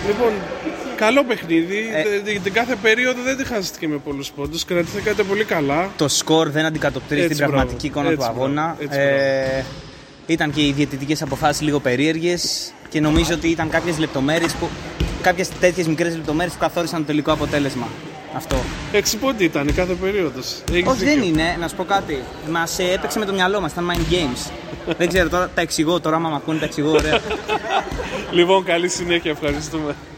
Λοιπόν, καλό παιχνίδι. Την κάθε περίοδο δεν τη χάσατε και με πολλούς πόντους. Κρατηθήκατε πολύ καλά. Το σκορ δεν αντικατοπτρίζει την πραγματική εικόνα του αγώνα. Ήταν και οι διαιτητικές αποφάσεις λίγο περίεργες και νομίζω ότι ήταν κάποιες τέτοιες μικρές λεπτομέρειες που καθόρισαν το τελικό αποτέλεσμα. Αυτό. 6 πόντοι ήταν η κάθε περίοδος. Όχι, δεν είναι. Να σου πω κάτι. Μας έπαιξε με το μυαλό μας. Ήταν mind games. Δεν ξέρω τώρα, τα εξηγώ. Τώρα, άμα μ' ακούνε, τα εξηγώ. Ωραία. Λοιπόν, καλή συνέχεια. Ευχαριστούμε.